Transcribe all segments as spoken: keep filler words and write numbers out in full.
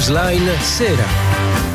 Newsline Sera.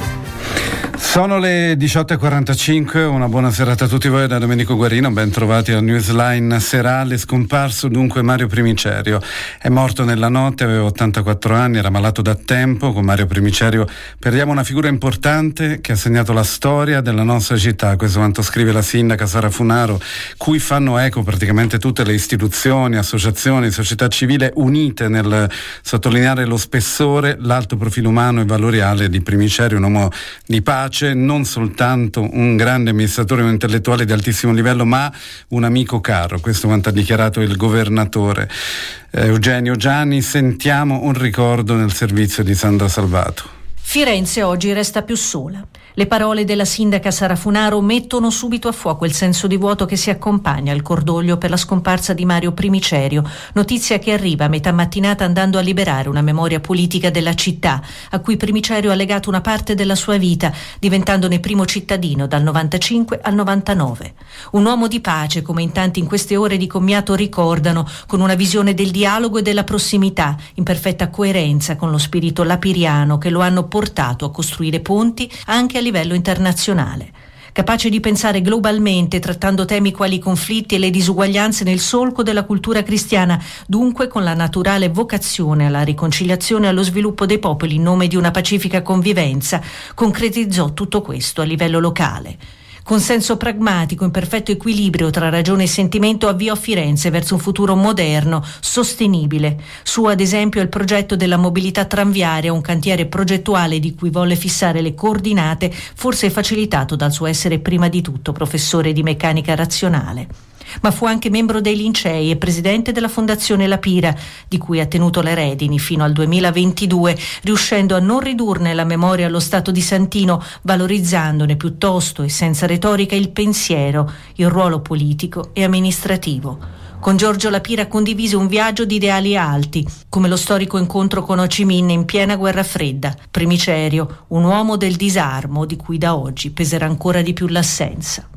Sono le diciotto e quarantacinque, una buona serata a tutti voi da Domenico Guarino, ben trovati al Newsline serale. Scomparso dunque Mario Primicerio, è morto nella notte, aveva ottantaquattro anni, era malato da tempo. Con Mario Primicerio perdiamo una figura importante che ha segnato la storia della nostra città, questo quanto scrive la sindaca Sara Funaro, cui fanno eco praticamente tutte le istituzioni, associazioni, società civile unite nel sottolineare lo spessore, l'alto profilo umano e valoriale di Primicerio, un uomo di pace, non soltanto un grande amministratore, un intellettuale di altissimo livello, ma un amico caro. Questo quanto ha dichiarato il governatore eh, Eugenio Gianni. Sentiamo un ricordo nel servizio di Sandra Salvato. Firenze oggi resta più sola. Le parole della sindaca Sara Funaro mettono subito a fuoco il senso di vuoto che si accompagna al cordoglio per la scomparsa di Mario Primicerio, notizia che arriva a metà mattinata andando a liberare una memoria politica della città, a cui Primicerio ha legato una parte della sua vita, diventandone primo cittadino dal novantacinque al novantanove. Un uomo di pace, come in tanti in queste ore di commiato ricordano, con una visione del dialogo e della prossimità, in perfetta coerenza con lo spirito lapiriano che lo hanno portato a costruire ponti anche a livello internazionale. Capace di pensare globalmente, trattando temi quali i conflitti e le disuguaglianze nel solco della cultura cristiana, dunque con la naturale vocazione alla riconciliazione e allo sviluppo dei popoli in nome di una pacifica convivenza, concretizzò tutto questo a livello locale. Con senso pragmatico, in perfetto equilibrio tra ragione e sentimento, avviò Firenze verso un futuro moderno, sostenibile. Suo, ad esempio, è il progetto della mobilità tranviaria, un cantiere progettuale di cui volle fissare le coordinate, forse facilitato dal suo essere prima di tutto professore di meccanica razionale. Ma fu anche membro dei Lincei e presidente della Fondazione La Pira, di cui ha tenuto le redini fino al duemilaventidue, riuscendo a non ridurne la memoria allo stato di santino, valorizzandone piuttosto e senza retorica il pensiero, il ruolo politico e amministrativo. Con Giorgio La Pira condivise un viaggio di ideali alti, come lo storico incontro con Ho Chi Minh in piena guerra fredda. Primicerio, un uomo del disarmo di cui da oggi peserà ancora di più l'assenza.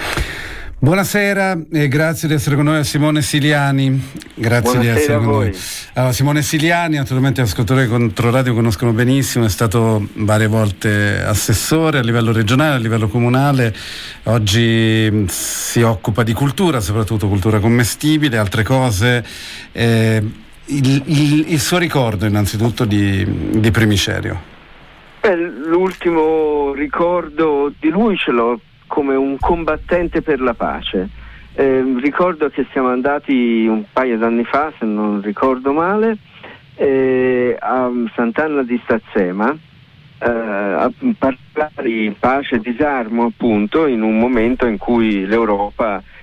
Buonasera e grazie di essere con noi a Simone Siliani. Grazie Buonasera di essere con voi. noi. Allora, Simone Siliani, naturalmente ascoltatori di Controradio conoscono benissimo, è stato varie volte assessore a livello regionale, a livello comunale. Oggi si occupa di cultura, soprattutto cultura commestibile, altre cose. Eh, il, il, il suo ricordo innanzitutto di, di Primicerio. Beh, l'ultimo ricordo di lui ce l'ho come un combattente per la pace. Eh, ricordo che siamo andati un paio d'anni fa, se non ricordo male, eh, a Sant'Anna di Stazzema eh, a parlare di pace e disarmo, appunto, in un momento in cui l'Europa ha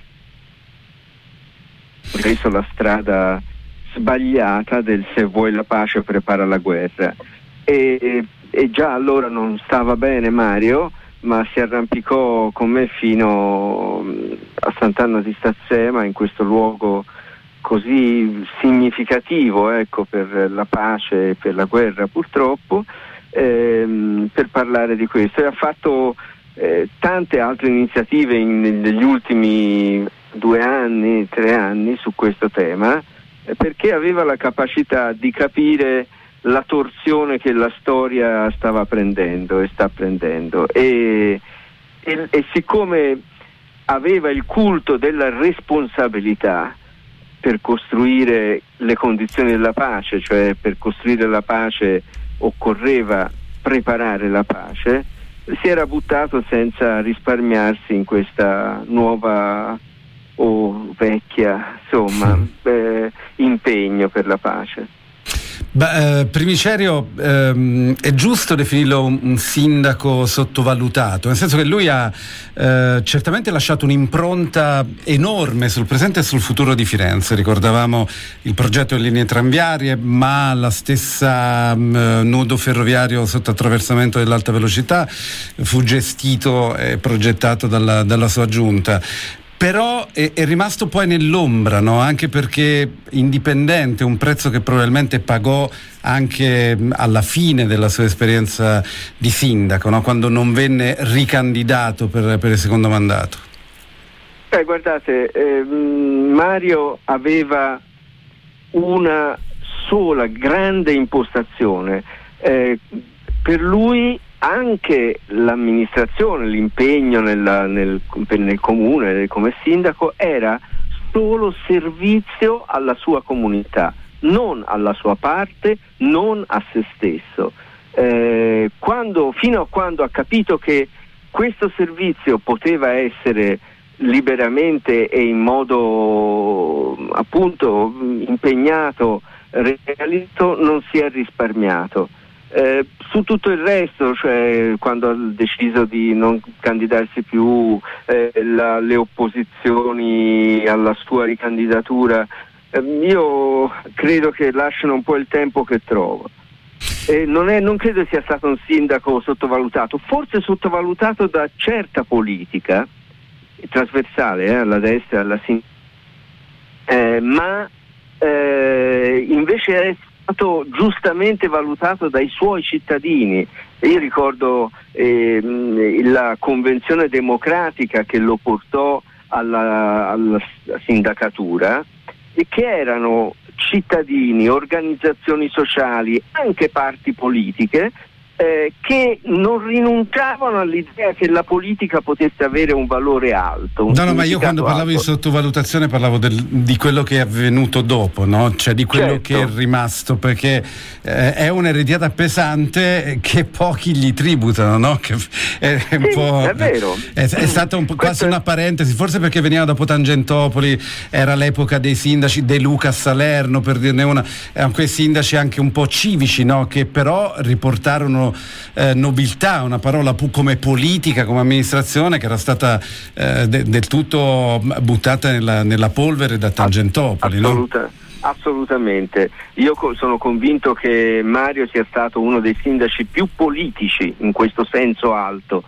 preso la strada sbagliata del se vuoi la pace prepara la guerra. E, e già allora non stava bene Mario, ma si arrampicò con me fino a Sant'Anna di Stazzema, in questo luogo così significativo, ecco, per la pace e per la guerra purtroppo, ehm, per parlare di questo. E ha fatto eh, tante altre iniziative in, negli ultimi due anni, tre anni su questo tema, eh, perché aveva la capacità di capire la torsione che la storia stava prendendo e sta prendendo e, e, e siccome aveva il culto della responsabilità per costruire le condizioni della pace, cioè per costruire la pace occorreva preparare la pace, si era buttato senza risparmiarsi in questa nuova o vecchia, insomma, eh, impegno per la pace. Beh, eh, Primicerio ehm, è giusto definirlo un, un sindaco sottovalutato, nel senso che lui ha eh, certamente lasciato un'impronta enorme sul presente e sul futuro di Firenze. Ricordavamo il progetto delle linee tranviarie, ma la stessa mh, nodo ferroviario sotto attraversamento dell'alta velocità fu gestito e progettato dalla, dalla sua giunta. Però è, è rimasto poi nell'ombra, no? Anche perché indipendente, un prezzo che probabilmente pagò anche alla fine della sua esperienza di sindaco, no? Quando non venne ricandidato per, per il secondo mandato. Beh, guardate, eh, Mario aveva una sola grande impostazione, eh, per lui anche l'amministrazione, l'impegno nella, nel, nel comune come sindaco era solo servizio alla sua comunità, non alla sua parte, non a se stesso. Eh, quando, fino a quando ha capito che questo servizio poteva essere liberamente e in modo appunto impegnato, realizzato, non si è risparmiato. Eh, su tutto il resto, cioè quando ha deciso di non candidarsi più, eh, la, le opposizioni alla sua ricandidatura, eh, io credo che lasciano un po' il tempo che trova. Eh, non, è, non credo sia stato un sindaco sottovalutato, forse sottovalutato da certa politica trasversale, eh, alla destra e alla sinistra, eh, ma eh, invece è stato giustamente valutato dai suoi cittadini. Io ricordo eh, la convenzione democratica che lo portò alla, alla sindacatura, e che erano cittadini, organizzazioni sociali, anche parti politiche, eh, che non rinunciavano all'idea che la politica potesse avere un valore alto. Un no, no, ma io quando parlavo alto. di sottovalutazione parlavo del, di quello che è avvenuto dopo, no? Cioè di quello certo. che è rimasto, perché eh, è un'eredità pesante che pochi gli tributano, no? Che è, un sì, po', è vero. È, è stata un po', quasi è... una parentesi, forse perché veniva dopo Tangentopoli, era l'epoca dei sindaci, De Luca a Salerno, per dirne una, erano quei sindaci anche un po' civici, no? Che però riportarono Eh, nobiltà, una parola pu- come politica, come amministrazione, che era stata eh, de- del tutto buttata nella, nella polvere da Tangentopoli. Assoluta, no? Assolutamente. Io co- sono convinto che Mario sia stato uno dei sindaci più politici in questo senso alto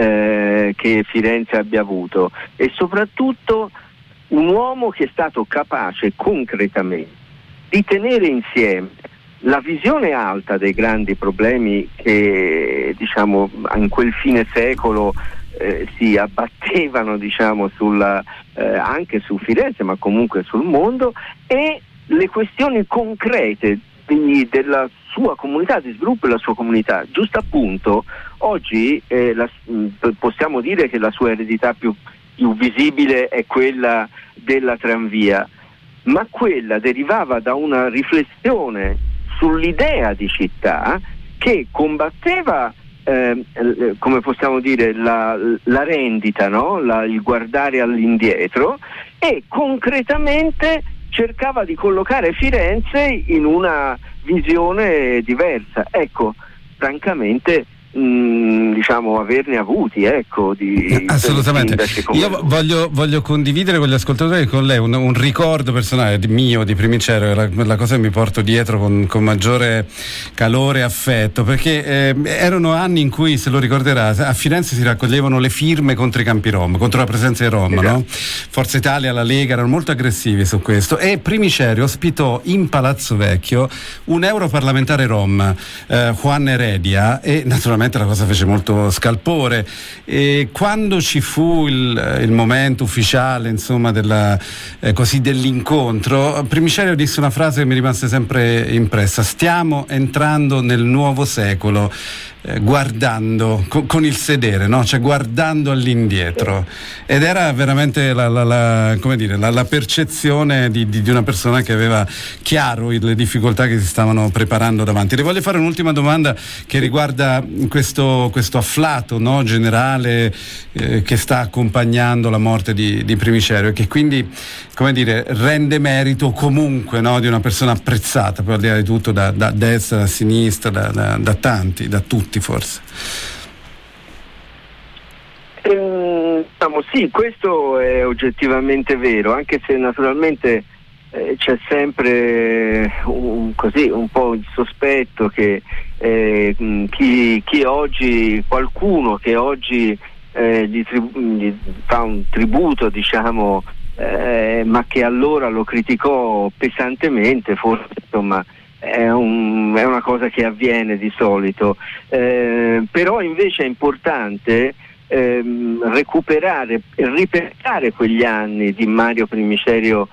eh, che Firenze abbia avuto, e soprattutto un uomo che è stato capace concretamente di tenere insieme la visione alta dei grandi problemi che, diciamo, in quel fine secolo eh, si abbattevano, diciamo, sulla, eh, anche su Firenze, ma comunque sul mondo, e le questioni concrete di, della sua comunità, di sviluppo della sua comunità. Giusto appunto, oggi eh, la, possiamo dire che la sua eredità più, più visibile è quella della tranvia, ma quella derivava da una riflessione sull'idea di città che combatteva eh, come possiamo dire la, la rendita, no? la, il guardare all'indietro, e concretamente cercava di collocare Firenze in una visione diversa. Ecco, francamente mh, diciamo averne avuti, ecco, di assolutamente. Io voglio, voglio condividere con gli ascoltatori, con lei un, un ricordo personale di, mio di Primicerio, la, la cosa che mi porto dietro con, con maggiore calore e affetto, perché eh, erano anni in cui, se lo ricorderà, a Firenze si raccoglievano le firme contro i campi rom, contro la presenza di Rom, esatto. no? Forza Italia, la Lega erano molto aggressivi su questo, e Primicerio ospitò in Palazzo Vecchio un europarlamentare rom, eh, Juan Heredia, e naturalmente la cosa fece molto scalpore. E quando ci fu il, il momento ufficiale, insomma, della, eh, così dell'incontro, Primicerio disse una frase che mi rimase sempre impressa: stiamo entrando nel nuovo secolo eh, guardando con, con il sedere, no? Cioè guardando all'indietro, ed era veramente la, la, la, come dire, la, la percezione di, di, di una persona che aveva chiaro le difficoltà che si stavano preparando davanti. Le voglio fare un'ultima domanda che riguarda questo, questo afflato, no, generale eh, che sta accompagnando la morte di, di Primicerio, e che quindi, come dire, rende merito comunque, no, di una persona apprezzata, poi al di là di tutto, da, da destra, da sinistra, da, da, da tanti, da tutti forse. Eh, diciamo, sì, questo è oggettivamente vero, anche se naturalmente eh, c'è sempre un, così, un po' il sospetto che eh, chi, chi oggi, qualcuno che oggi eh, gli, tribu- gli fa un tributo, diciamo, eh, ma che allora lo criticò pesantemente, forse insomma È, un, è una cosa che avviene di solito, eh, però invece è importante ehm, recuperare e ripensare quegli anni di Mario Primicerio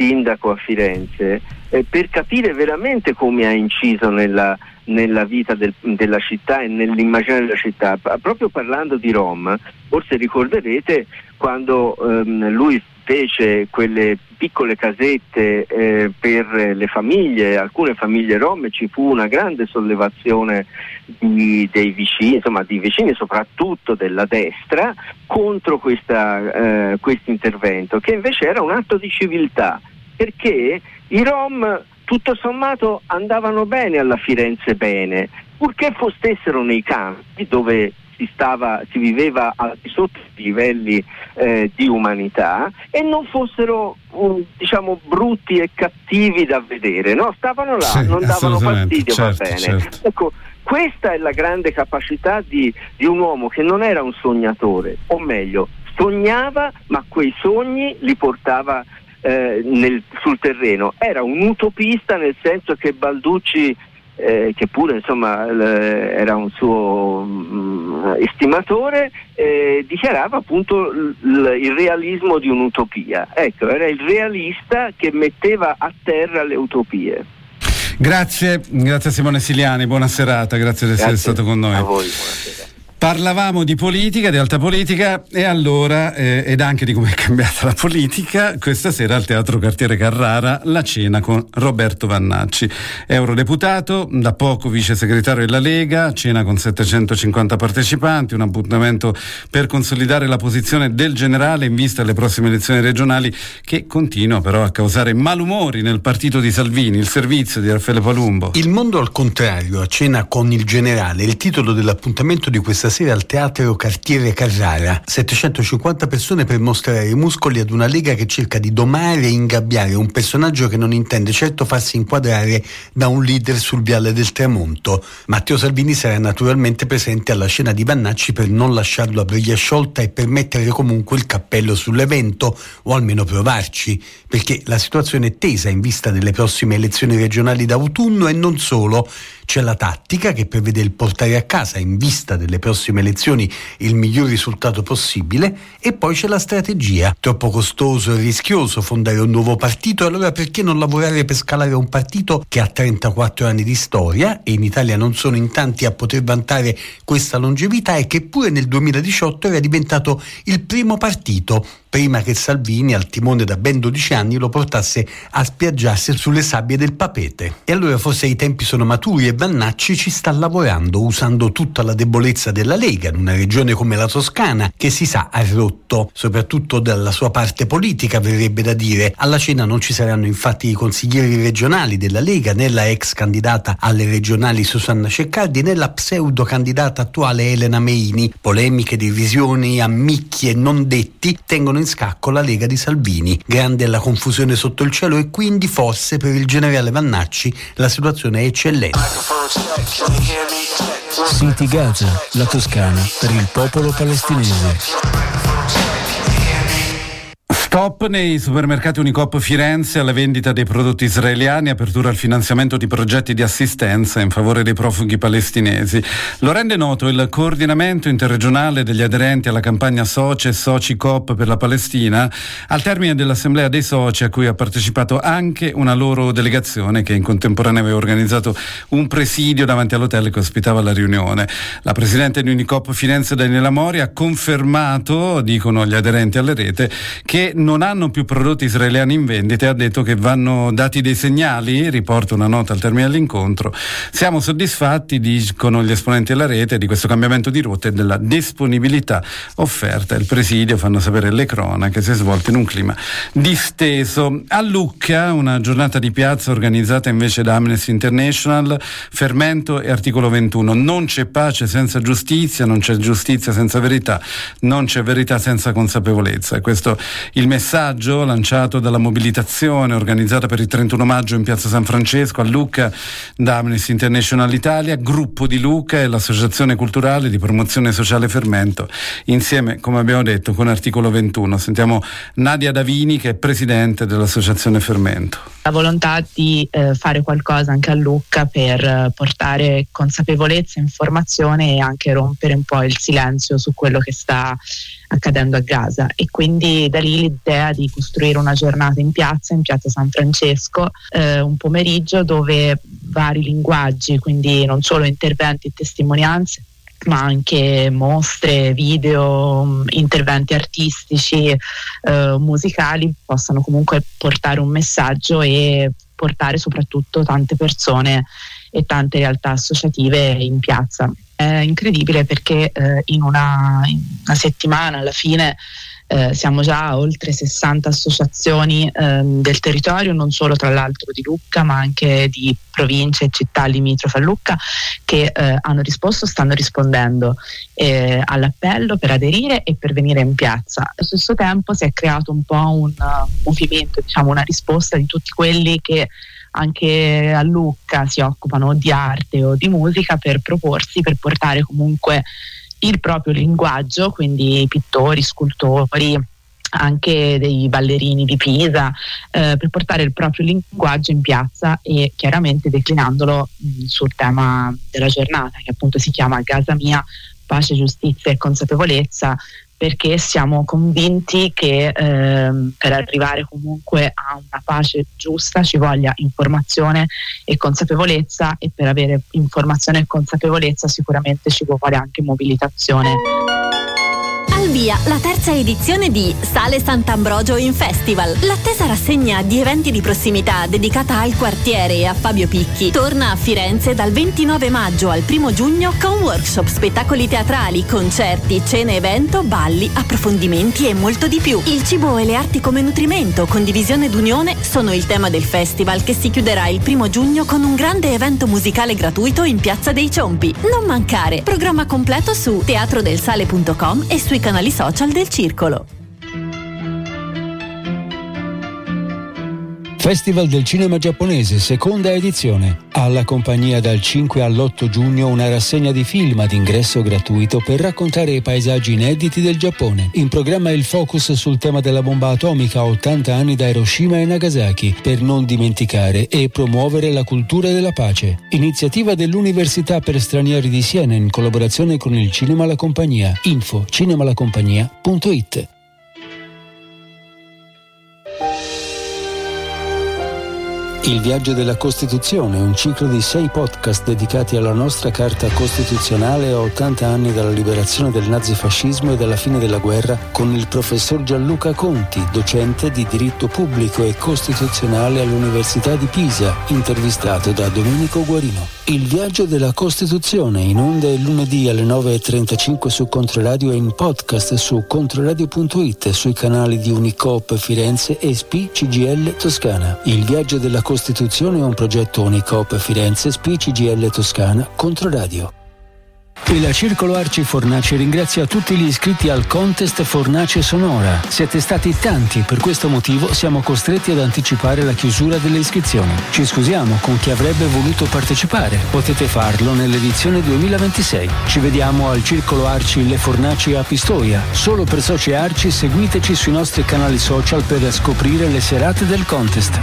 sindaco a Firenze, eh, per capire veramente come ha inciso nella, nella vita del, della città e nell'immagine della città. Proprio parlando di Rom, forse ricorderete quando ehm, lui fece quelle piccole casette eh, per le famiglie, alcune famiglie rom, ci fu una grande sollevazione di, dei vicini, insomma di vicini soprattutto della destra, contro questa, eh, questo intervento, che invece era un atto di civiltà, perché i rom tutto sommato andavano bene alla Firenze bene, purché stessero nei campi dove si stava, si viveva al di sotto dei livelli eh, di umanità, e non fossero um, diciamo brutti e cattivi da vedere, no? Stavano là, sì, non davano fastidio, certo, va bene. Certo. Ecco, questa è la grande capacità di, di un uomo che non era un sognatore, o meglio, sognava, ma quei sogni li portava eh, nel, sul terreno. Era un utopista, nel senso che Balducci, Eh, che pure insomma l- era un suo mh, estimatore, eh, dichiarava appunto l- l- il realismo di un'utopia. Ecco, era il realista che metteva a terra le utopie. Grazie, grazie a Simone Siliani, buona serata, grazie di essere stato con noi. A voi, buonasera. Parlavamo di politica, di alta politica, e allora, eh, ed anche di come è cambiata la politica, questa sera al Teatro Cartiere Carrara la cena con Roberto Vannacci, eurodeputato, da poco vice segretario della Lega, cena con settecentocinquanta partecipanti, un appuntamento per consolidare la posizione del generale in vista delle prossime elezioni regionali, che continua però a causare malumori nel partito di Salvini. Il servizio di Raffaele Palumbo. Il mondo al contrario, a cena con il generale, il titolo dell'appuntamento di questa sera al Teatro Cartiere Carrara. settecentocinquanta persone per mostrare i muscoli ad una Lega che cerca di domare e ingabbiare un personaggio che non intende certo farsi inquadrare da un leader sul viale del tramonto. Matteo Salvini sarà naturalmente presente alla cena di Vannacci per non lasciarlo a briglia sciolta e per mettere comunque il cappello sull'evento, o almeno provarci, perché la situazione è tesa in vista delle prossime elezioni regionali d'autunno, e non solo. C'è la tattica, che prevede il portare a casa, in vista delle prossime elezioni, il miglior risultato possibile, e poi c'è la strategia. Troppo costoso e rischioso fondare un nuovo partito, e allora perché non lavorare per scalare un partito che ha trentaquattro anni di storia, e in Italia non sono in tanti a poter vantare questa longevità, e che pure nel duemiladiciotto era diventato il primo partito, prima che Salvini, al timone da ben dodici anni, lo portasse a spiaggiarsi sulle sabbie del Papete. E allora forse i tempi sono maturi, e Vannacci ci sta lavorando, usando tutta la debolezza della Lega in una regione come la Toscana, che si sa ha rotto, soprattutto dalla sua parte politica, verrebbe da dire. Alla cena non ci saranno infatti i consiglieri regionali della Lega, né la ex candidata alle regionali Susanna Ceccardi, né la pseudo candidata attuale Elena Meini. Polemiche, divisioni, ammicchie non detti tengono in scacco la Lega di Salvini. Grande è la confusione sotto il cielo, e quindi forse per il generale Vannacci la situazione è eccellente. City Gaza, la Toscana, per il popolo palestinese. Stop nei supermercati Unicoop Firenze alla vendita dei prodotti israeliani, apertura al finanziamento di progetti di assistenza in favore dei profughi palestinesi. Lo rende noto il coordinamento interregionale degli aderenti alla campagna Soci e Soci Coop per la Palestina, al termine dell'assemblea dei soci, a cui ha partecipato anche una loro delegazione che in contemporanea aveva organizzato un presidio davanti all'hotel che ospitava la riunione. La presidente di Unicoop Firenze, Daniela Mori, ha confermato, dicono gli aderenti alle rete, che non hanno più prodotti israeliani in vendita, e ha detto che vanno dati dei segnali. Riporta una nota al termine dell'incontro: siamo soddisfatti, dicono gli esponenti della rete, di questo cambiamento di rotta e della disponibilità offerta. Il presidio, fanno sapere le cronache, si è svolto in un clima disteso. A Lucca una giornata di piazza organizzata invece da Amnesty International, fermento e articolo ventuno. Non c'è pace senza giustizia, non c'è giustizia senza verità, non c'è verità senza consapevolezza. E questo il messaggio lanciato dalla mobilitazione organizzata per il trentuno maggio in piazza San Francesco a Lucca da Amnesty International Italia, Gruppo di Lucca e l'Associazione Culturale di Promozione Sociale Fermento, insieme, come abbiamo detto, con articolo ventuno. Sentiamo Nadia Davini, che è presidente dell'Associazione Fermento. La volontà di eh, fare qualcosa anche a Lucca per eh, portare consapevolezza, informazione, e anche rompere un po' il silenzio su quello che sta accadendo a Gaza, e quindi da lì l'idea di costruire una giornata in piazza, in piazza San Francesco, eh, un pomeriggio dove vari linguaggi, quindi non solo interventi e testimonianze, ma anche mostre, video, interventi artistici, eh, musicali, possano comunque portare un messaggio e portare soprattutto tante persone e tante realtà associative in piazza. È incredibile perché eh, in, una, in una settimana alla fine eh, siamo già a oltre sessanta associazioni eh, del territorio, non solo tra l'altro di Lucca ma anche di province e città limitrofe a Lucca, che eh, hanno risposto, stanno rispondendo eh, all'appello per aderire e per venire in piazza. Allo stesso tempo si è creato un po' un uh, movimento, diciamo una risposta di tutti quelli che anche a Lucca si occupano di arte o di musica, per proporsi, per portare comunque il proprio linguaggio, quindi pittori, scultori, anche dei ballerini di Pisa, eh, per portare il proprio linguaggio in piazza e chiaramente declinandolo mh, sul tema della giornata, che appunto si chiama Casa Mia, pace, giustizia e consapevolezza, perché siamo convinti che ehm, per arrivare comunque a una pace giusta ci voglia informazione e consapevolezza, e per avere informazione e consapevolezza sicuramente ci vuole anche mobilitazione. Al via la terza edizione di Sale Sant'Ambrogio in Festival, l'attesa rassegna di eventi di prossimità dedicata al quartiere e a Fabio Picchi. Torna a Firenze dal ventinove maggio al primo giugno con workshop, spettacoli teatrali, concerti, cene evento, balli, approfondimenti e molto di più. Il cibo e le arti come nutrimento, condivisione ed unione sono il tema del festival, che si chiuderà il primo giugno con un grande evento musicale gratuito in Piazza dei Ciompi. Non mancare! Programma completo su teatrodelsale punto com e sui canali social del Circolo. Festival del cinema giapponese, seconda edizione. Alla compagnia dal cinque all'otto giugno una rassegna di film ad ingresso gratuito per raccontare i paesaggi inediti del Giappone. In programma il focus sul tema della bomba atomica a ottanta anni da Hiroshima e Nagasaki, per non dimenticare e promuovere la cultura della pace. Iniziativa dell'Università per Stranieri di Siena in collaborazione con il Cinema La Compagnia. Info cinemalacompagnia punto it. Il viaggio della Costituzione, un ciclo di sei podcast dedicati alla nostra Carta Costituzionale a ottanta anni dalla liberazione del nazifascismo e dalla fine della guerra, con il professor Gianluca Conti, docente di diritto pubblico e costituzionale all'Università di Pisa, intervistato da Domenico Guarino. Il viaggio della Costituzione, in onda il lunedì alle nove e trentacinque su Controradio e in podcast su controradio punto it, sui canali di Unicoop Firenze e S P C G L Toscana. Il viaggio della Costituzione è un progetto Unicoop Firenze, S P C G L Toscana, Controradio. E la Circolo Arci Fornace ringrazia tutti gli iscritti al contest Fornace Sonora. Siete stati tanti, per questo motivo siamo costretti ad anticipare la chiusura delle iscrizioni. Ci scusiamo con chi avrebbe voluto partecipare. Potete farlo nell'edizione duemilaventisei. Ci vediamo al Circolo Arci Le Fornaci a Pistoia. Solo per soci Arci seguiteci sui nostri canali social per scoprire le serate del contest.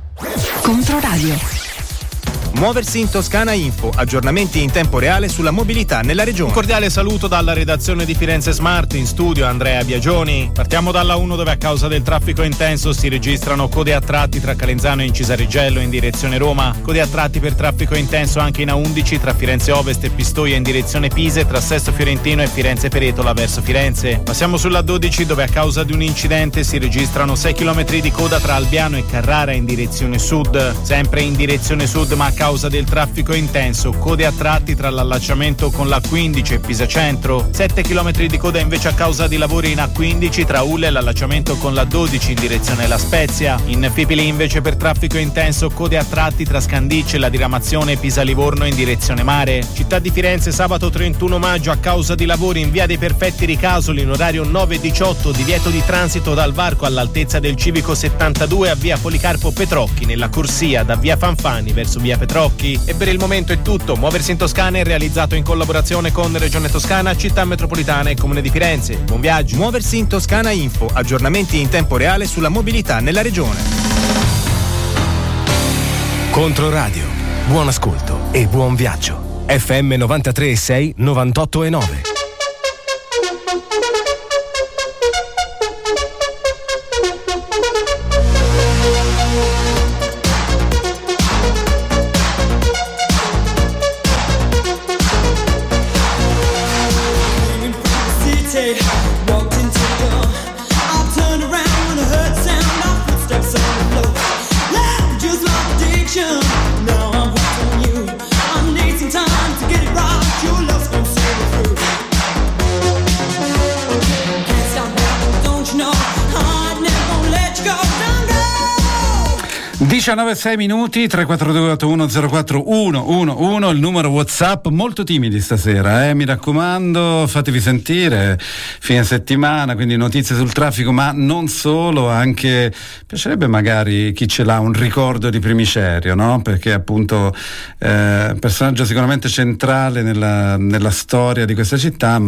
Controradio. Muoversi in Toscana Info, aggiornamenti in tempo reale sulla mobilità nella regione. Un cordiale saluto dalla redazione di Firenze Smart, in studio Andrea Biagioni. Partiamo dalla uno, dove a causa del traffico intenso si registrano code a tratti tra Calenzano e Incisarrigello in direzione Roma, code a tratti per traffico intenso anche in A undici tra Firenze Ovest e Pistoia in direzione Pisa e tra Sesto Fiorentino e Firenze Peretola verso Firenze. Passiamo sulla dodici, dove a causa di un incidente si registrano sei chilometri di coda tra Albiano e Carrara in direzione sud. Sempre in direzione sud, ma a causa del traffico intenso, code a tratti tra l'allacciamento con l'A quindici e Pisa Centro, sette chilometri di coda invece a causa di lavori in A quindici tra Ulle e l'allacciamento con l'A dodici in direzione La Spezia. In Fipili invece per traffico intenso, code a tratti tra Scandicci e la diramazione Pisa Livorno in direzione mare. Città di Firenze sabato trentuno maggio, a causa di lavori in via dei Perfetti Ricasoli in orario nove diciotto, divieto di transito dal varco all'altezza del civico settantadue a via Policarpo Petrocchi, nella corsia da via Fanfani verso via Petrocchi. E per il momento è tutto. Muoversi in Toscana è realizzato in collaborazione con Regione Toscana, Città Metropolitana e Comune di Firenze. Buon viaggio. Muoversi in Toscana Info, aggiornamenti in tempo reale sulla mobilità nella regione. Controradio, buon ascolto e buon viaggio. F M novantatré e sei, novantotto e nove. diciannove e sei minuti, tre quattro due otto uno zero quattro uno uno uno, il numero WhatsApp. Molto timidi stasera, eh? Mi raccomando, fatevi sentire, fine settimana, quindi notizie sul traffico, ma non solo, anche piacerebbe magari chi ce l'ha un ricordo di Primicerio, no? Perché appunto eh, personaggio sicuramente centrale nella, nella storia di questa città,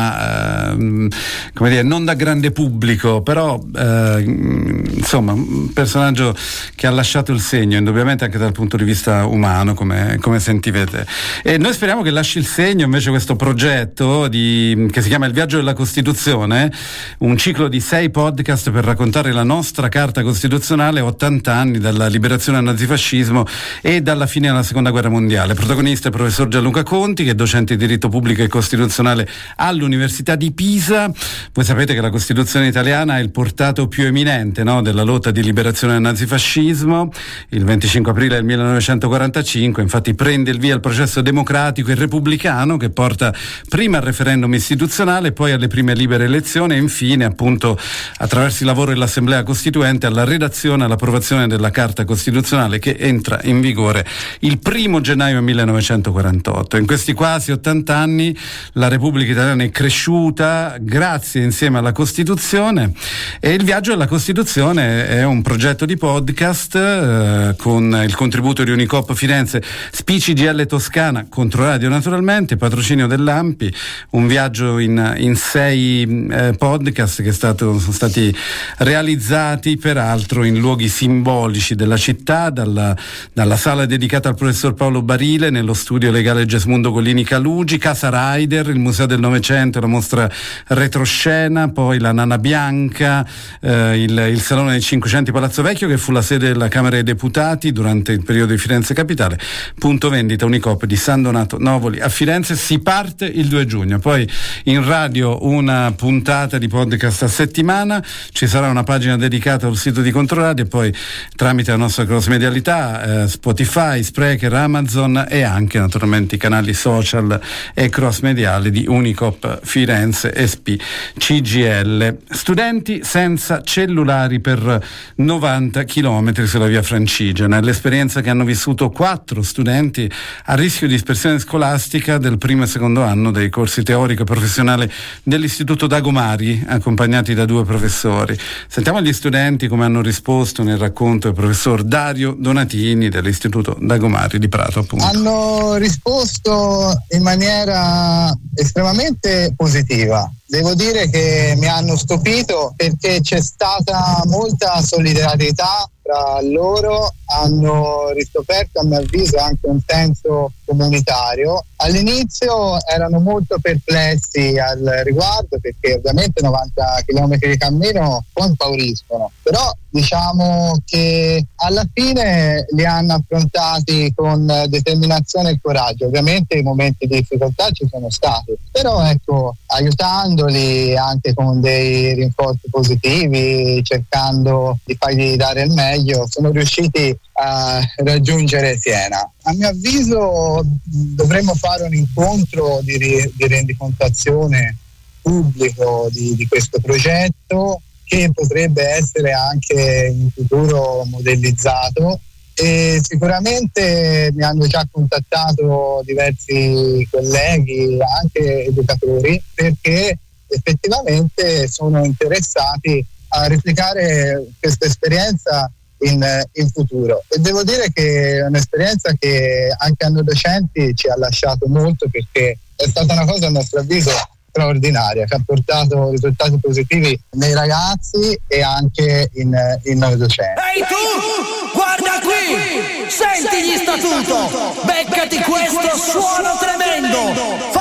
ma eh, come dire, non da grande pubblico, però eh, insomma un personaggio che ha lasciato il segno indubbiamente anche dal punto di vista umano, come, come sentivete, e noi speriamo che lasci il segno invece questo progetto di, che si chiama Il Viaggio della Costituzione, un ciclo di sei podcast per raccontare la nostra Carta Costituzionale, ottanta anni dalla liberazione dal nazifascismo e dalla fine della Seconda Guerra Mondiale. Protagonista è il professor Gianluca Conti, che è docente di diritto pubblico e costituzionale all'Università di Pisa. Voi sapete che la Costituzione italiana è il portato più eminente, no, della lotta di liberazione dal nazifascismo. Il venticinque aprile del millenovecentoquarantacinque infatti prende il via il processo democratico e repubblicano che porta prima al referendum istituzionale, poi alle prime libere elezioni e infine appunto attraverso il lavoro dell'Assemblea Costituente alla redazione e all'approvazione della Carta Costituzionale, che entra in vigore il primo gennaio millenovecentoquarantotto. In questi quasi ottanta anni la Repubblica Italiana è cresciuta grazie insieme alla Costituzione, e il Viaggio della Costituzione è un progetto di podcast eh, con il contributo di Unicoop Firenze, S P I C G L Toscana, Controradio naturalmente, patrocinio dell'A M P I, un viaggio in, in sei eh, podcast che è stato, sono stati realizzati peraltro in luoghi simbolici della città, dalla, dalla sala dedicata al professor Paolo Barile nello studio legale Gesmundo Gollini Calugi, Casa Raider, il Museo del Novecento, la mostra retroscena, poi la Nana Bianca, eh, il, il Salone dei Cinquecenti Palazzo Vecchio, che fu la sede della Camera dei Deputati durante il periodo di Firenze Capitale. Punto vendita Unicoop di San Donato Novoli a Firenze. Si parte il due giugno, poi in radio una puntata di podcast a settimana, ci sarà una pagina dedicata al sito di Controradio e poi tramite la nostra cross medialità eh, Spotify, Spreaker, Amazon e anche naturalmente i canali social e cross mediali di Unicoop Firenze e S P I C G L. Studenti senza cellulari per novanta chilometri sulla via Francigena, è l'esperienza che hanno vissuto quattro studenti a rischio di dispersione scolastica del primo e secondo anno dei corsi teorico e professionale dell'Istituto Dagomari, accompagnati da due professori. Sentiamo gli studenti come hanno risposto nel racconto del professor Dario Donatini dell'Istituto Dagomari di Prato, appunto. Hanno risposto in maniera estremamente positiva. Devo dire che mi hanno stupito perché c'è stata molta solidarietà tra loro, hanno riscoperto a mio avviso anche un senso comunitario. All'inizio erano molto perplessi al riguardo perché ovviamente novanta chilometri di cammino poi impauriscono, però diciamo che alla fine li hanno affrontati con determinazione e coraggio. Ovviamente i momenti di difficoltà ci sono stati, però ecco, aiutandoli anche con dei rinforzi positivi, cercando di fargli dare il meglio, sono riusciti a raggiungere Siena. A mio avviso dovremmo fare un incontro di, di rendicontazione pubblico di, di questo progetto, che potrebbe essere anche in futuro modellizzato, e sicuramente mi hanno già contattato diversi colleghi, anche educatori, perché effettivamente sono interessati a replicare questa esperienza in, in futuro. E devo dire che è un'esperienza che anche a noi docenti ci ha lasciato molto, perché è stata una cosa a nostro avviso straordinaria, che ha portato risultati positivi nei ragazzi e anche in, in noi docenti. Ehi tu, guarda qui, senti gli statuto, beccati questo suono tremendo,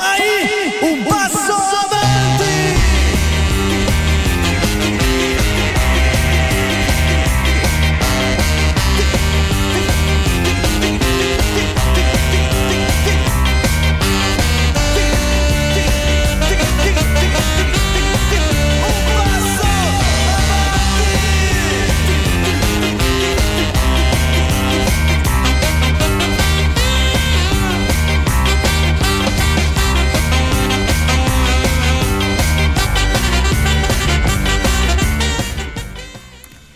fai un passo avanti.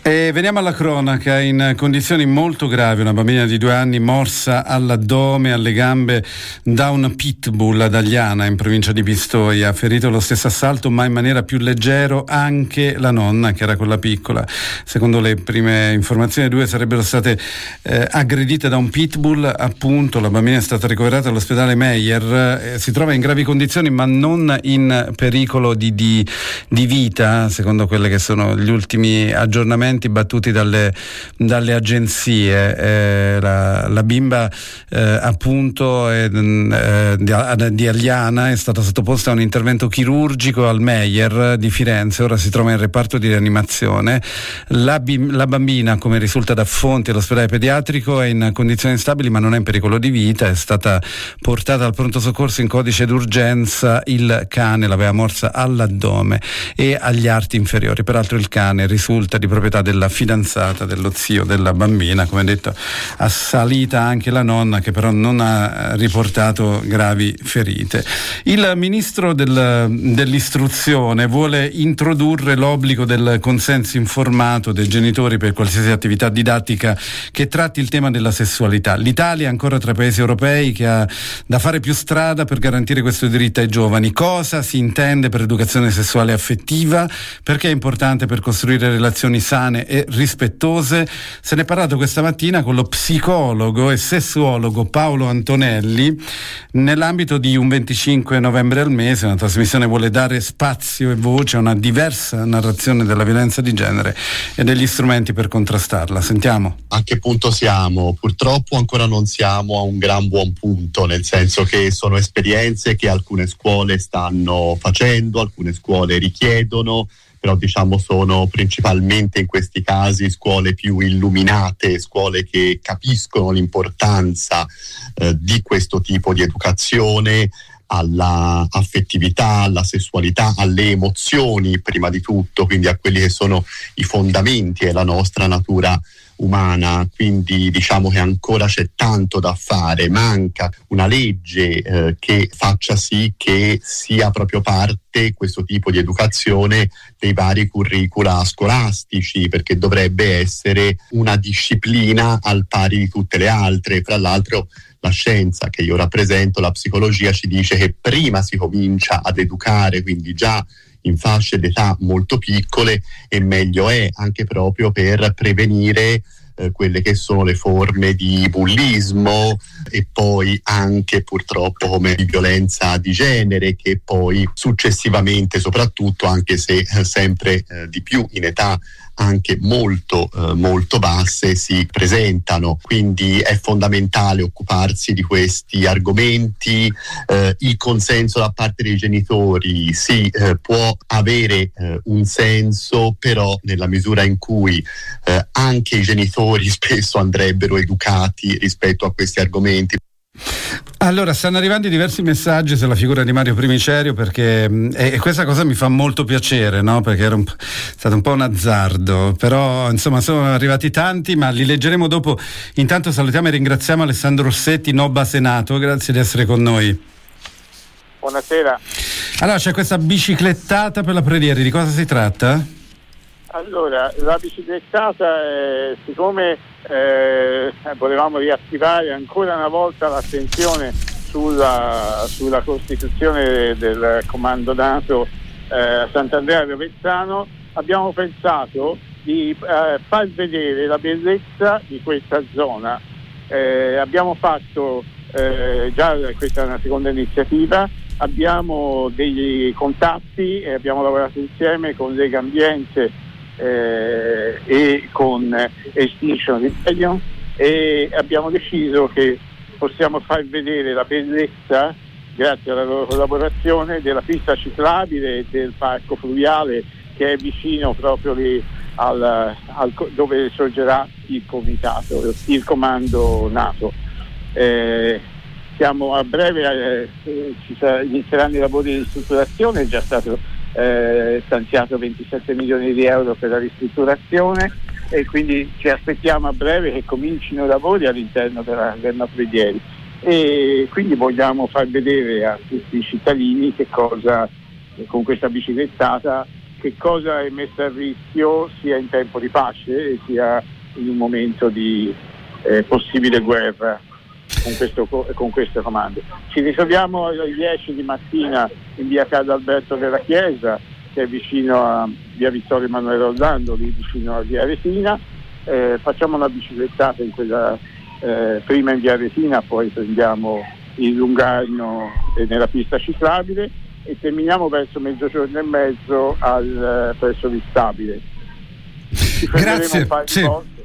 E veniamo alla cronaca. In condizioni molto gravi una bambina di due anni morsa all'addome, alle gambe da un pitbull ad Agliana in provincia di Pistoia. Ha ferito lo stesso assalto ma in maniera più leggero anche la nonna, che era quella piccola. Secondo le prime informazioni, due sarebbero state eh, aggredite da un pitbull. Appunto, la bambina è stata ricoverata all'ospedale Meyer, eh, si trova in gravi condizioni ma non in pericolo di, di, di vita, secondo quelli che sono gli ultimi aggiornamenti battuti dalle, dalle agenzie. Eh, la, la bimba eh, appunto eh, di, di Agliana è stata sottoposta a un intervento chirurgico al Meyer di Firenze, ora si trova in reparto di rianimazione. La, bim, la bambina, come risulta da fonti dell'ospedale pediatrico, è in condizioni stabili ma non è in pericolo di vita, è stata portata al pronto soccorso in codice d'urgenza. Il cane l'aveva morsa all'addome e agli arti inferiori. Peraltro il cane risulta di proprietà della fidanzata dello zio della bambina. Come detto, assalita anche la nonna, che però non ha riportato gravi ferite. Il ministro del, dell'istruzione vuole introdurre l'obbligo del consenso informato dei genitori per qualsiasi attività didattica che tratti il tema della sessualità. L'Italia è ancora tra i paesi europei che ha da fare più strada per garantire questo diritto ai giovani. Cosa si intende per educazione sessuale e affettiva? Perché è importante per costruire relazioni sane e rispettose? Se ne è parlato questa mattina con lo psicologo e sessuologo Paolo Antonelli nell'ambito di un venticinque novembre al mese. Una trasmissione vuole dare spazio e voce a una diversa narrazione della violenza di genere e degli strumenti per contrastarla. Sentiamo. A che punto siamo? Purtroppo ancora non siamo a un gran buon punto, nel senso che sono esperienze che alcune scuole stanno facendo, alcune scuole richiedono, però diciamo sono principalmente in questi casi scuole più illuminate, scuole che capiscono l'importanza eh, di questo tipo di educazione alla affettività, alla sessualità, alle emozioni prima di tutto, quindi a quelli che sono i fondamenti della nostra natura umana. Quindi diciamo che ancora c'è tanto da fare, manca una legge eh, che faccia sì che sia proprio parte questo tipo di educazione dei vari curricula scolastici, perché dovrebbe essere una disciplina al pari di tutte le altre. Fra l'altro la scienza che io rappresento, la psicologia, ci dice che prima si comincia ad educare, quindi già in fasce d'età molto piccole, e meglio è, anche proprio per prevenire eh, quelle che sono le forme di bullismo e poi anche purtroppo come di violenza di genere, che poi successivamente, soprattutto, anche se eh, sempre eh, di più in età anche molto eh, molto basse, si presentano. Quindi è fondamentale occuparsi di questi argomenti. Eh, il consenso da parte dei genitori sì, eh, può avere eh, un senso, però nella misura in cui eh, anche i genitori spesso andrebbero educati rispetto a questi argomenti. Allora, stanno arrivando diversi messaggi sulla figura di Mario Primicerio, perché e questa cosa mi fa molto piacere, no? Perché era un, è stato un po' un azzardo, però insomma sono arrivati tanti, ma li leggeremo dopo. Intanto salutiamo e ringraziamo Alessandro Rossetti, Nobba Senato, grazie di essere con noi. Buonasera. Allora, c'è questa biciclettata per la Predieri, di cosa si tratta? Allora, la biciclettata, eh, siccome eh, volevamo riattivare ancora una volta l'attenzione sulla, sulla costituzione del comando NATO eh, a Sant'Andrea Rovezzano, abbiamo pensato di eh, far vedere la bellezza di questa zona. Eh, abbiamo fatto eh, già, questa è una seconda iniziativa, abbiamo dei contatti e abbiamo lavorato insieme con Lega Ambiente Eh, e con eh, Extinction Rebellion, e abbiamo deciso che possiamo far vedere la bellezza, grazie alla loro collaborazione, della pista ciclabile e del parco fluviale che è vicino proprio lì al, al, dove sorgerà il comitato, il comando NATO. Eh, siamo a breve, eh, ci sarà, inizieranno i lavori di ristrutturazione, è già stato Eh, stanziato ventisette milioni di euro per la ristrutturazione, e quindi ci aspettiamo a breve che comincino i lavori all'interno della, del Predieri, e quindi vogliamo far vedere a tutti i cittadini che cosa con questa biciclettata che cosa è messo a rischio sia in tempo di pace e sia in un momento di eh, possibile guerra con, questo, con queste comande. Ci ritroviamo alle dieci di mattina in via Carlo Alberto della Chiesa, che è vicino a via Vittorio Emanuele Orlando, lì vicino a via Resina. Eh, facciamo una biciclettata in quella, eh, prima in via Resina, poi prendiamo il Lungano e nella pista ciclabile e terminiamo verso mezzogiorno e mezzo al, presso l'Istabile. Ci Grazie. Un paio sì. di volte.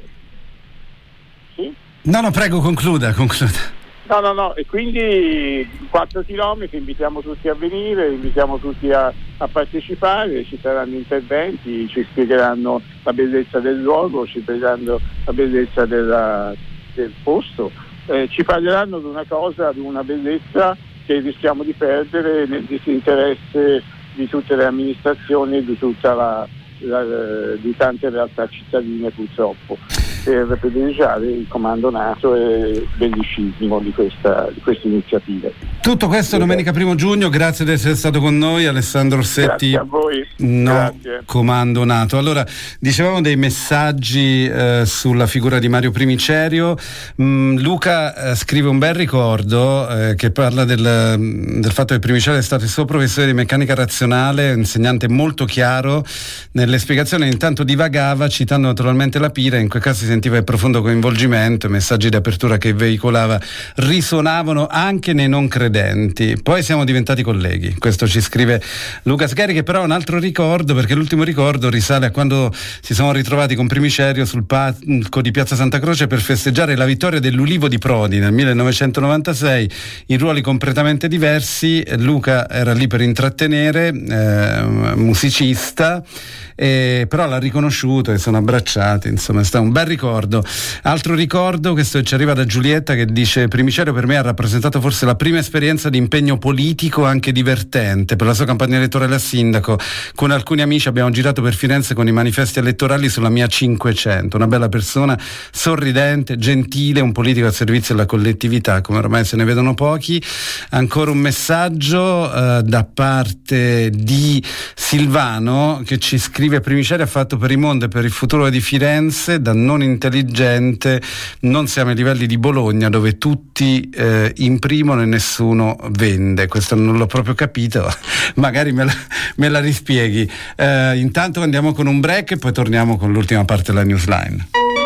Sì? No, no, prego, concluda, concluda. No, no, no, e quindi quattro chilometri, invitiamo tutti a venire, invitiamo tutti a, a partecipare, ci saranno interventi, ci spiegheranno la bellezza del luogo, ci spiegheranno la bellezza della, del posto, eh, ci parleranno di una cosa, di una bellezza che rischiamo di perdere nel disinteresse di tutte le amministrazioni e di tutta la, la, di tante realtà cittadine purtroppo, per privilegiare il comando NATO e il bellicismo di questa, di queste iniziative. Tutto questo domenica primo giugno, grazie di essere stato con noi Alessandro Orsetti. Grazie a voi. No, Grazie. comando NATO. Allora, dicevamo dei messaggi eh, sulla figura di Mario Primicerio. Mm, Luca eh, scrive un bel ricordo eh, che parla del, del fatto che Primicerio è stato il suo professore di meccanica razionale, un insegnante molto chiaro nelle spiegazioni, intanto divagava citando naturalmente la Pira, in quel caso si sentiva il profondo coinvolgimento, i messaggi di apertura che veicolava risuonavano anche nei non credenti. Poi siamo diventati colleghi, questo ci scrive Luca Sgheri, che però ha un altro ricordo, perché l'ultimo ricordo risale a quando si sono ritrovati con Primicerio sul palco di Piazza Santa Croce per festeggiare la vittoria dell'Ulivo di Prodi nel millenovecentonovantasei, in ruoli completamente diversi. Luca era lì per intrattenere, eh, musicista, eh, però l'ha riconosciuto e sono abbracciati, insomma è stato un bel ricordo. Altro ricordo, questo ci arriva da Giulietta, che dice: Primicerio per me ha rappresentato forse la prima esperienza di impegno politico anche divertente. Per la sua campagna elettorale a sindaco con alcuni amici abbiamo girato per Firenze con i manifesti elettorali sulla mia cinquecento, una bella persona, sorridente, gentile, un politico al servizio della collettività come ormai se ne vedono pochi. Ancora un messaggio uh, da parte di Silvano, che ci scrive: Primicerio ha fatto per il mondo e per il futuro di Firenze da non intelligente, non siamo ai livelli di Bologna dove tutti eh, imprimono e nessuno vende. Questo non l'ho proprio capito, magari me la, me la rispieghi. Eh, intanto andiamo con un break e poi torniamo con l'ultima parte della newsline.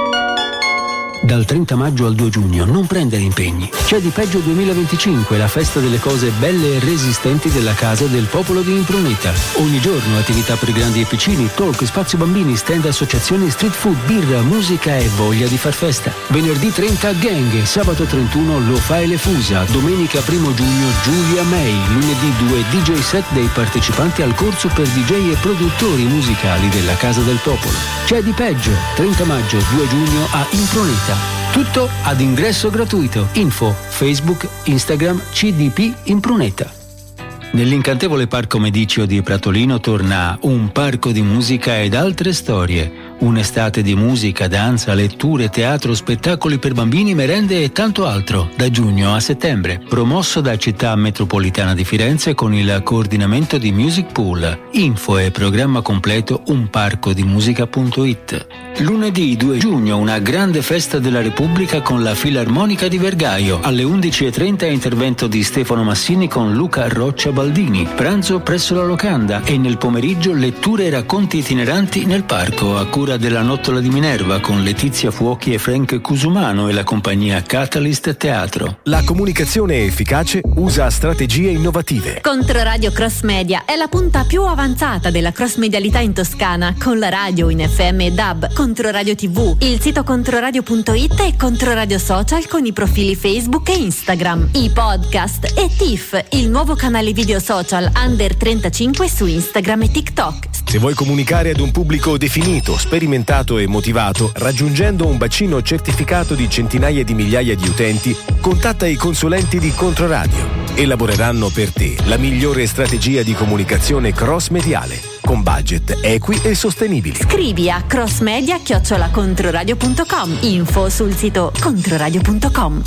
Dal trenta maggio al due giugno non prendere impegni. C'è Di Peggio duemilaventicinque, la festa delle cose belle e resistenti della Casa del Popolo di Impruneta. Ogni giorno attività per grandi e piccini, talk, spazio bambini, stand, associazioni, street food, birra, musica e voglia di far festa. Venerdì trenta Gang, sabato trentuno Lo Fai le Fusa, domenica primo giugno Giulia May, lunedì due D J set dei partecipanti al corso per D J e produttori musicali della Casa del Popolo. C'è Di Peggio, trenta maggio due giugno a Impruneta. Tutto ad ingresso gratuito. Info Facebook, Instagram, C D P Impruneta. Nell'incantevole Parco Mediceo di Pratolino torna Un parco di musica ed altre storie. Un'estate di musica, danza, letture, teatro, spettacoli per bambini, merende e tanto altro, da giugno a settembre. Promosso da Città Metropolitana di Firenze con il coordinamento di Music Pool. Info e programma completo un parco di musica punto it. Lunedì due giugno una grande festa della Repubblica con la Filarmonica di Vergaio. Alle undici e trenta intervento di Stefano Massini con Luca Roccia Baldini. Pranzo presso la locanda e nel pomeriggio letture e racconti itineranti nel parco a cura della Nottola di Minerva con Letizia Fuochi e Frank Cusumano e la compagnia Catalyst Teatro. La comunicazione efficace usa strategie innovative. Controradio Cross Media è la punta più avanzata della cross medialità in Toscana, con la radio in F M e D A B, Controradio tivù, il sito controradio punto it e Controradio Social con i profili Facebook e Instagram, i podcast e T I F, il nuovo canale video social under trentacinque su Instagram e TikTok. Se vuoi comunicare ad un pubblico definito, sperimentato e motivato, raggiungendo un bacino certificato di centinaia di migliaia di utenti, contatta i consulenti di Controradio. Elaboreranno per te la migliore strategia di comunicazione cross-mediale, con budget equi e sostenibili. Scrivi a crossmedia chiocciola controradio punto com. Info sul sito controradio punto com.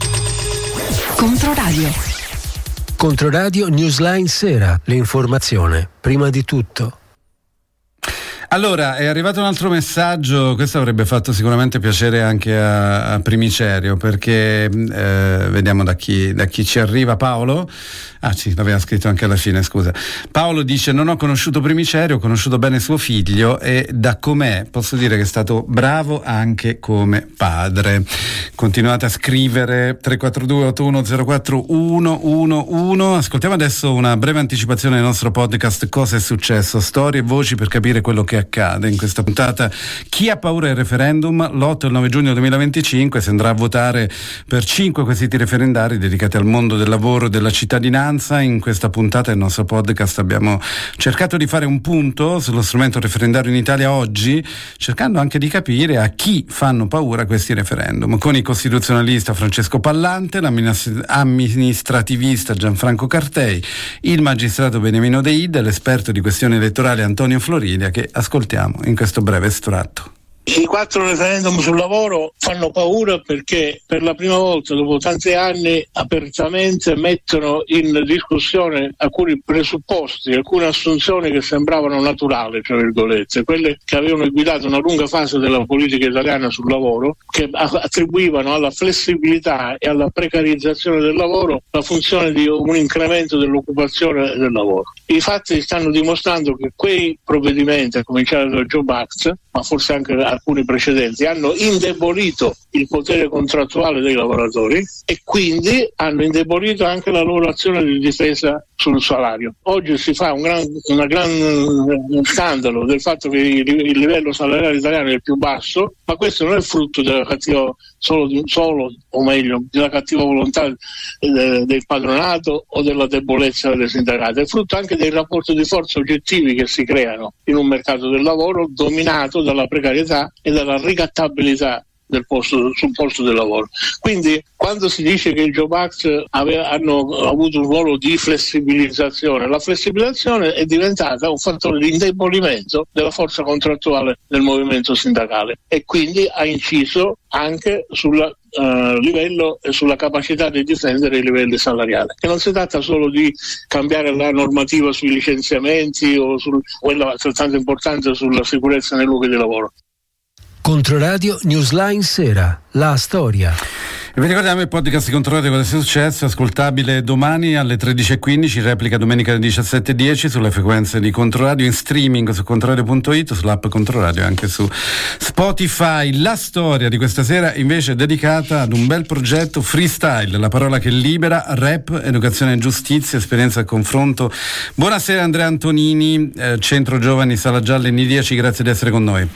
Controradio. Controradio Newsline Sera. L'informazione prima di tutto. Allora, è arrivato un altro messaggio, questo avrebbe fatto sicuramente piacere anche a, a Primicerio, perché eh, vediamo da chi, da chi ci arriva. Paolo? Ah sì, l'aveva scritto anche alla fine, scusa. Paolo dice: non ho conosciuto Primicerio, ho conosciuto bene suo figlio e da com'è posso dire che è stato bravo anche come padre. Continuate a scrivere tre quattro due otto uno zero quattro uno uno uno. Ascoltiamo adesso una breve anticipazione del nostro podcast Cosa è successo? Storie e voci per capire quello che accade in questa puntata. Chi ha paura del referendum? L'otto e il nove giugno duemilaventicinque si andrà a votare per cinque quesiti referendari dedicati al mondo del lavoro e della cittadinanza. In questa puntata del nostro podcast abbiamo cercato di fare un punto sullo strumento referendario in Italia oggi, cercando anche di capire a chi fanno paura questi referendum, con il costituzionalista Francesco Pallante, l'amministrativista Gianfranco Cartei, il magistrato Beniamino De Ida e l'esperto di questioni elettorali Antonio Floridia, che ascoltiamo in questo breve estratto. I quattro referendum sul lavoro fanno paura perché per la prima volta dopo tanti anni apertamente mettono in discussione alcuni presupposti, alcune assunzioni che sembravano naturali, tra virgolette, quelle che avevano guidato una lunga fase della politica italiana sul lavoro, che attribuivano alla flessibilità e alla precarizzazione del lavoro la funzione di un incremento dell'occupazione del lavoro. I fatti stanno dimostrando che quei provvedimenti, a cominciare dal Job Act, ma forse anche alcuni precedenti, hanno indebolito il potere contrattuale dei lavoratori e quindi hanno indebolito anche la loro azione di difesa sul salario. Oggi si fa un gran, una gran un scandalo del fatto che il, il livello salariale italiano è il più basso, ma questo non è frutto della cattiva solo, solo o meglio della cattiva volontà del, del padronato o della debolezza delle sindacate, è frutto anche dei rapporti di forza oggettivi che si creano in un mercato del lavoro dominato dalla precarietà e dalla ricattabilità del posto, sul posto del lavoro. Quindi quando si dice che il Job Act aveva, hanno avuto un ruolo di flessibilizzazione, la flessibilizzazione è diventata un fattore di indebolimento della forza contrattuale del movimento sindacale e quindi ha inciso anche sul Uh, livello e sulla capacità di difendere i livelli salariali. E non si tratta solo di cambiare la normativa sui licenziamenti o su quella altrettanto importante sulla sicurezza nei luoghi di lavoro. Controradio Newsline Sera, la storia. E vi ricordiamo il podcast di Controradio Cosa è successo, ascoltabile domani alle tredici e quindici, replica domenica alle diciassette e dieci sulle frequenze di Controradio, in streaming su controradio punto it, sull'app Controradio e anche su Spotify. La storia di questa sera invece è dedicata ad un bel progetto freestyle, la parola che libera, rap, educazione e giustizia, esperienza e confronto. Buonasera Andrea Antonini, eh, Centro Giovani Sala Gialla in I dieci, grazie di essere con noi.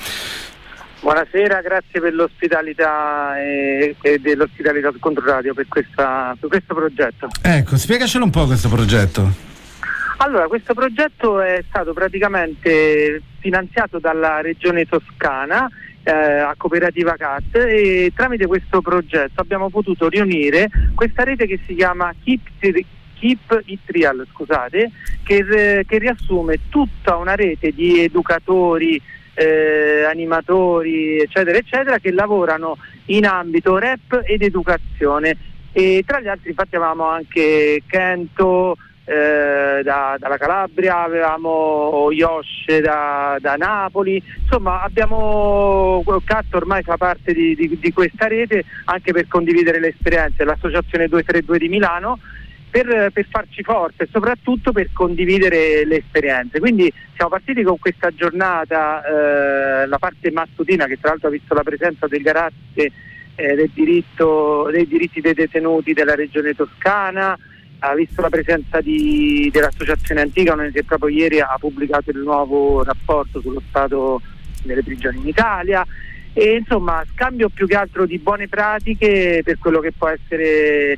Buonasera, grazie per l'ospitalità e, e dell'ospitalità del Controradio per, questa, per questo progetto. Ecco, spiegacelo un po' questo progetto. Allora, questo progetto è stato praticamente finanziato dalla Regione Toscana eh, a Cooperativa C A T e tramite questo progetto abbiamo potuto riunire questa rete che si chiama Keep, Keep It Real, scusate, che, che riassume tutta una rete di educatori, Eh, animatori eccetera eccetera che lavorano in ambito rap ed educazione e tra gli altri infatti avevamo anche Kento eh, da, dalla Calabria, avevamo Yosh da, da Napoli, insomma abbiamo Cat ormai fa parte di, di, di questa rete anche per condividere le esperienze, l'associazione due tre due di Milano Per, per farci forte e soprattutto per condividere le esperienze. Quindi siamo partiti con questa giornata, eh, la parte mattutina che tra l'altro ha visto la presenza del garante eh, del diritto, dei diritti dei detenuti della regione toscana, ha visto la presenza di, dell'associazione Antica che proprio ieri ha pubblicato il nuovo rapporto sullo stato delle prigioni in Italia e insomma scambio più che altro di buone pratiche per quello che può essere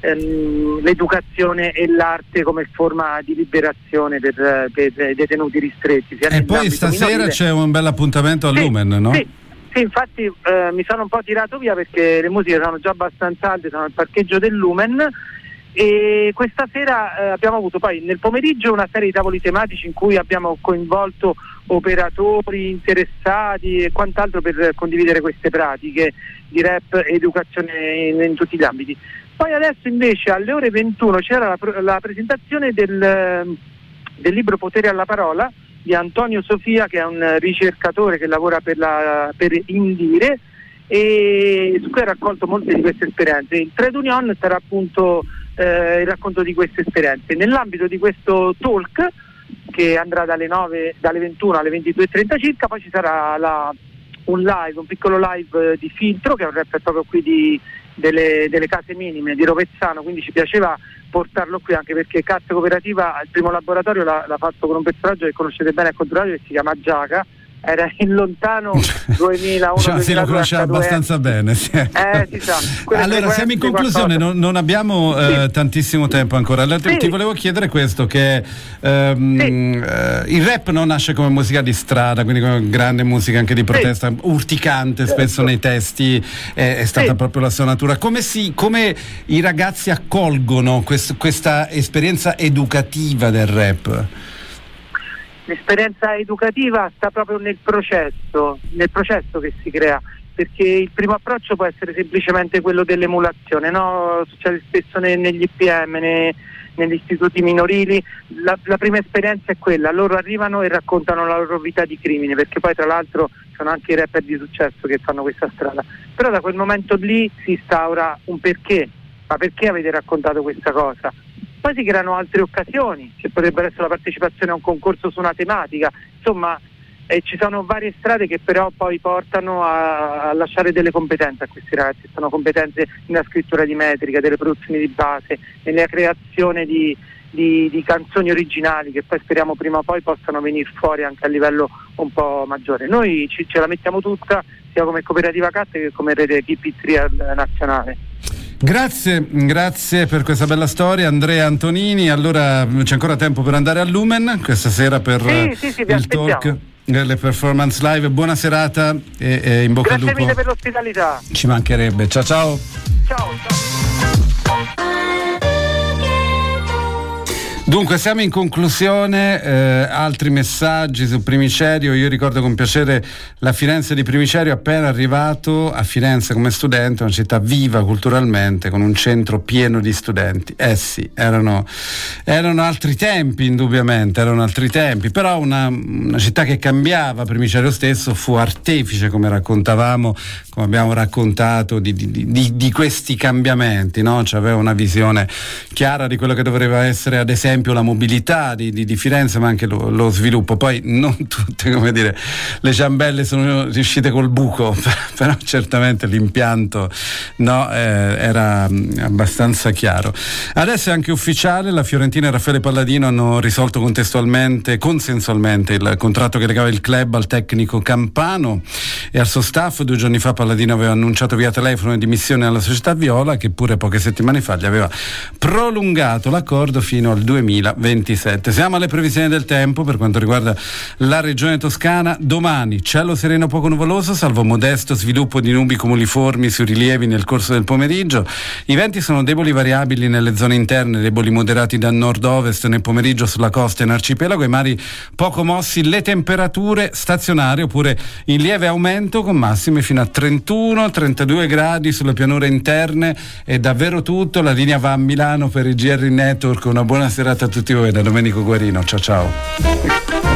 l'educazione e l'arte come forma di liberazione per, per i detenuti ristretti. E poi stasera minorile. C'è un bel appuntamento al sì, Lumen, no? Sì, sì infatti eh, mi sono un po' tirato via perché le musiche sono già abbastanza alte, sono al parcheggio del Lumen e questa sera eh, abbiamo avuto poi nel pomeriggio una serie di tavoli tematici in cui abbiamo coinvolto operatori interessati e quant'altro per condividere queste pratiche di rap e educazione in, in tutti gli ambiti. Poi adesso invece alle ore ventuno c'era la, la presentazione del, del libro Potere alla parola, che è un libro che è stato scritto da un autore che si chiama Gianfranco Cartei, che è un autore che ha scritto libri su educazione, educazione e giustizia, di Antonio Sofia, che è un ricercatore che lavora per, la, per Indire, e su cui ha raccolto molte di queste esperienze. Il Trade Union sarà appunto eh, il racconto di queste esperienze. Nell'ambito di questo talk, che andrà dalle nove, dalle ventuno alle ventidue e trenta circa, poi ci sarà la, un live, un piccolo live di Filtro, che è un rapper proprio qui di, delle, delle case minime di Rovezzano, quindi ci piaceva portarlo qui anche perché Carte Cooperativa, il primo laboratorio l'ha, l'ha fatto con un personaggio che conoscete bene al contrario, che si chiama Giaca. Era in lontano duemilauno. Cioè, sì, lo conosciamo abbastanza bene. Sì. Eh, si sa. Allora, siamo in conclusione, non, non abbiamo sì. eh, tantissimo tempo ancora. Allora, sì. Ti volevo chiedere questo, che ehm, sì. eh, il rap non nasce come musica di strada, quindi come grande musica anche di protesta, sì. urticante spesso certo. nei testi, è, è stata sì. proprio la sua natura. Come, si, come i ragazzi accolgono quest, questa esperienza educativa del rap? L'esperienza educativa sta proprio nel processo, nel processo che si crea, perché il primo approccio può essere semplicemente quello dell'emulazione, no? Succede spesso ne, negli I P M, ne, negli istituti minorili, la, la prima esperienza è quella, loro arrivano e raccontano la loro vita di crimine, perché poi tra l'altro sono anche i rapper di successo che fanno questa strada, però da quel momento lì si instaura un perché, ma perché avete raccontato questa cosa? Poi si creano altre occasioni, ci potrebbe essere la partecipazione a un concorso su una tematica, insomma eh, ci sono varie strade che però poi portano a, a lasciare delle competenze a questi ragazzi, sono competenze nella scrittura di metrica, delle produzioni di base, nella creazione di, di, di canzoni originali che poi speriamo prima o poi possano venire fuori anche a livello un po' maggiore. Noi ci, ce la mettiamo tutta sia come Cooperativa Cat che come rete Keep It Real nazionale. Grazie, grazie per questa bella storia Andrea Antonini. Allora c'è ancora tempo per andare al Lumen questa sera per sì, sì, sì, il aspettiamo. talk delle performance live. Buona serata e, e in bocca al lupo. Grazie mille per l'ospitalità. Ci mancherebbe. Ciao ciao. Ciao, ciao. Dunque siamo in conclusione, eh, altri messaggi su Primicerio. Io ricordo con piacere la Firenze di Primicerio, appena arrivato a Firenze come studente, una città viva culturalmente con un centro pieno di studenti. Eh sì, erano, erano altri tempi, indubbiamente erano altri tempi, però una, una città che cambiava. Primicerio stesso fu artefice, come raccontavamo, come abbiamo raccontato, di, di, di, di questi cambiamenti, no? Cioè, aveva una visione chiara di quello che doveva essere ad esempio la mobilità di, di, di Firenze, ma anche lo, lo sviluppo. Poi non tutte, come dire, le ciambelle sono riuscite col buco, però certamente l'impianto no, eh, era abbastanza chiaro. Adesso è anche ufficiale, la Fiorentina e Raffaele Palladino hanno risolto contestualmente, consensualmente il contratto che legava il club al tecnico campano e al suo staff. Due giorni fa Palladino aveva annunciato via telefono le dimissioni alla società viola, che pure poche settimane fa gli aveva prolungato l'accordo fino al duemilaventisette. Siamo alle previsioni del tempo per quanto riguarda la regione toscana. Domani cielo sereno poco nuvoloso, salvo modesto sviluppo di nubi cumuliformi sui rilievi nel corso del pomeriggio. I venti sono deboli variabili nelle zone interne, deboli moderati da nord-ovest nel pomeriggio sulla costa e in arcipelago, i mari poco mossi. Le temperature stazionarie oppure in lieve aumento con massime fino a trentuno trentadue gradi sulle pianure interne. È davvero tutto, la linea va a Milano per il G R Network. Una buona serata a tutti voi da Domenico Guarino, ciao ciao.